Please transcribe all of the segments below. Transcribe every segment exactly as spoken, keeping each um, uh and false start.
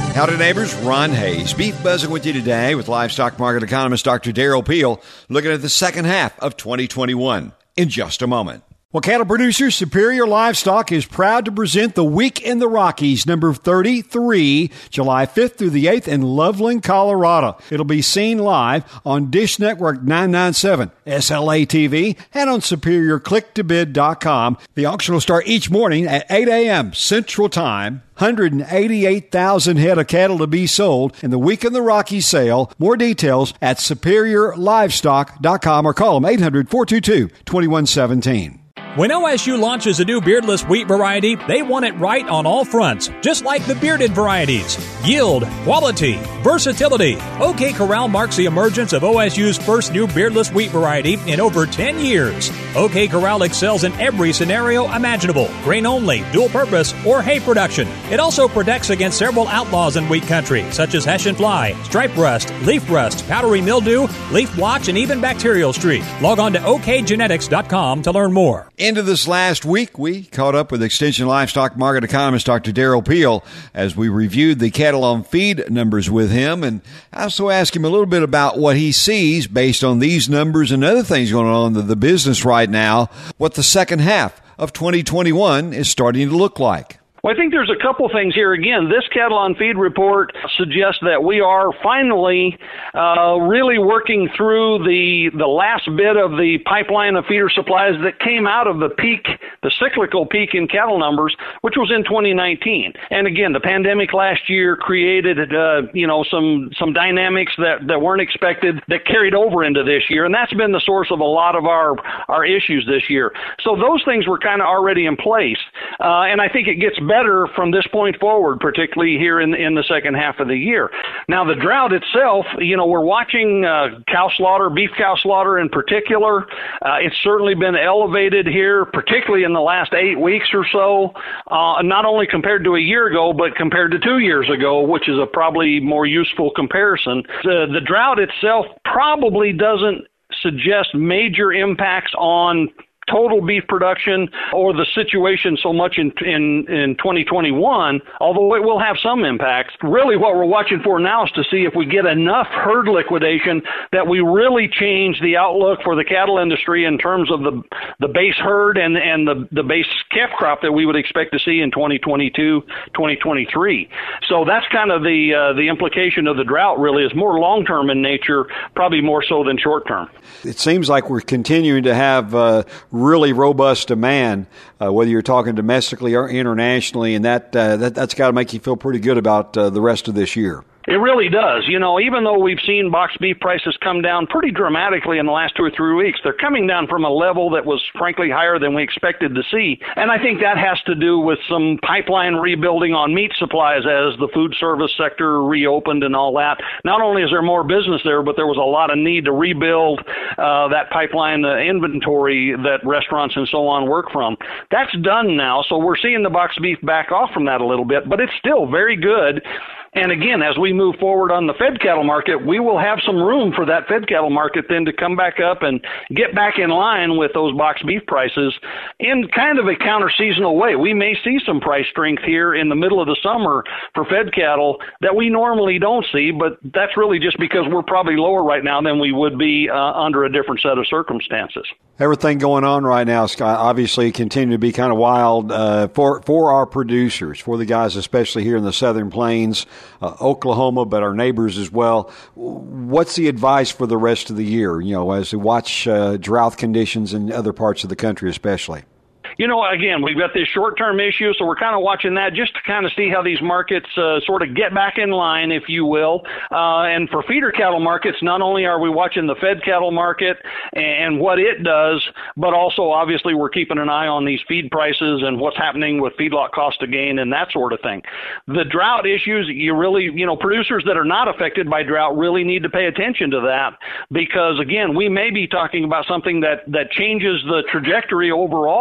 Howdy, neighbors. Ron Hayes. Beef buzzing with you today with livestock market economist Doctor Darrell Peel, looking at the second half of twenty twenty-one in just a moment. Well, cattle producer Superior Livestock is proud to present the Week in the Rockies, number thirty-three, July fifth through the eighth in Loveland, Colorado. It'll be seen live on Dish Network nine ninety-seven, S L A T V, and on superior click to bid dot com. The auction will start each morning at eight a.m. Central Time. one hundred eighty-eight thousand head of cattle to be sold in the Week in the Rockies sale. More details at superior livestock dot com or call them eight hundred, four two two, two one one seven. When O S U launches a new beardless wheat variety, they want it right on all fronts, just like the bearded varieties. Yield, quality, versatility. OK Corral marks the emergence of O S U's first new beardless wheat variety in over ten years. OK Corral excels in every scenario imaginable, grain only, dual purpose, or hay production. It also protects against several outlaws in wheat country, such as Hessian fly, stripe rust, leaf rust, powdery mildew, leaf blotch, and even bacterial streak. Log on to O K genetics dot com to learn more. Into this last week, we caught up with Extension Livestock Market Economist Doctor Darrell Peel as we reviewed the cattle on feed numbers with him, and I also asked him a little bit about what he sees based on these numbers and other things going on in the business right now, what the second half of twenty twenty-one is starting to look like. Well, I think there's a couple things here. Again, this cattle on feed report suggests that we are finally uh, really working through the the last bit of the pipeline of feeder supplies that came out of the peak, the cyclical peak in cattle numbers, which was in twenty nineteen. And again, the pandemic last year created uh, you know some some dynamics that, that weren't expected that carried over into this year, and that's been the source of a lot of our our issues this year. So those things were kind of already in place, uh, and I think it gets better from this point forward, particularly here in in the second half of the year. Now, the drought itself, you know, we're watching uh, cow slaughter, beef cow slaughter in particular. Uh, it's certainly been elevated here, particularly in the last eight weeks or so, uh, not only compared to a year ago, but compared to two years ago, which is a probably more useful comparison. The, the drought itself probably doesn't suggest major impacts on total beef production or the situation so much in, in in twenty twenty-one, although it will have some impacts. Really what we're watching for now is to see if we get enough herd liquidation that we really change the outlook for the cattle industry in terms of the the base herd and and the, the base calf crop that we would expect to see in twenty twenty-two, twenty twenty-three. So that's kind of the uh, the implication of the drought. Really is more long-term in nature, probably more so than short-term. It seems like we're continuing to have uh, really robust demand, uh, whether you're talking domestically or internationally, and that, uh, that that's got to make you feel pretty good about uh, the rest of this year. It really does. You know, even though we've seen boxed beef prices come down pretty dramatically in the last two or three weeks, they're coming down from a level that was frankly higher than we expected to see. And I think that has to do with some pipeline rebuilding on meat supplies as the food service sector reopened and all that. Not only is there more business there, but there was a lot of need to rebuild uh, that pipeline uh, inventory that restaurants and so on work from. That's done now, so we're seeing the boxed beef back off from that a little bit, but it's still very good. And again, as we move forward on the fed cattle market, we will have some room for that fed cattle market then to come back up and get back in line with those boxed beef prices in kind of a counter-seasonal way. We may see some price strength here in the middle of the summer for fed cattle that we normally don't see, but that's really just because we're probably lower right now than we would be uh, under a different set of circumstances. Everything going on right now, Scott, obviously continue to be kind of wild uh, for for our producers, for the guys especially here in the Southern Plains, uh, Oklahoma, but our neighbors as well. What's the advice for the rest of the year, you know, as we watch uh, drought conditions in other parts of the country especially? You know, again, we've got this short-term issue, so we're kind of watching that just to kind of see how these markets uh, sort of get back in line, if you will. Uh, and for feeder cattle markets, not only are we watching the fed cattle market and what it does, but also obviously we're keeping an eye on these feed prices and what's happening with feedlot cost of gain and that sort of thing. The drought issues, you really, you know, producers that are not affected by drought really need to pay attention to that because, again, we may be talking about something that, that changes the trajectory overall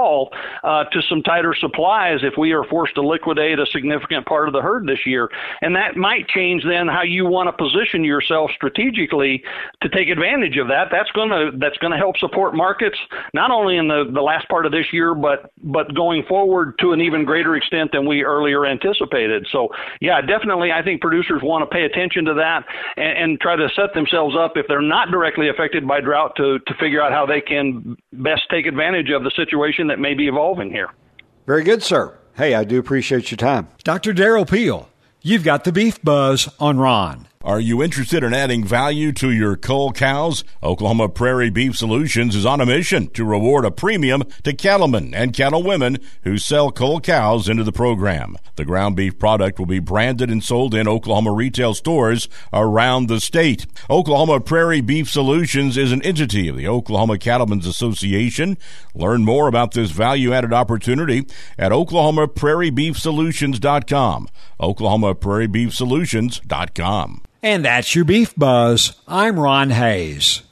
uh, to some tighter supplies if we are forced to liquidate a significant part of the herd this year. And that might change then how you want to position yourself strategically to take advantage of that. That's going to that's going to help support markets not only in the, the last part of this year, but but going forward to an even greater extent than we earlier anticipated. So, yeah, definitely I think producers want to pay attention to that and, and try to set themselves up, if they're not directly affected by drought, to, to figure out how they can best take advantage of the situation that may be evolving here. Very good, sir. Hey, I do appreciate your time. Doctor Darrell Peel, you've got the Beef Buzz on Ron. Are you interested in adding value to your cull cows? Oklahoma Prairie Beef Solutions is on a mission to reward a premium to cattlemen and cattlewomen who sell cull cows into the program. The ground beef product will be branded and sold in Oklahoma retail stores around the state. Oklahoma Prairie Beef Solutions is an entity of the Oklahoma Cattlemen's Association. Learn more about this value-added opportunity at oklahoma prairie beef solutions dot com. oklahoma prairie beef solutions dot com. And that's your Beef Buzz. I'm Ron Hayes.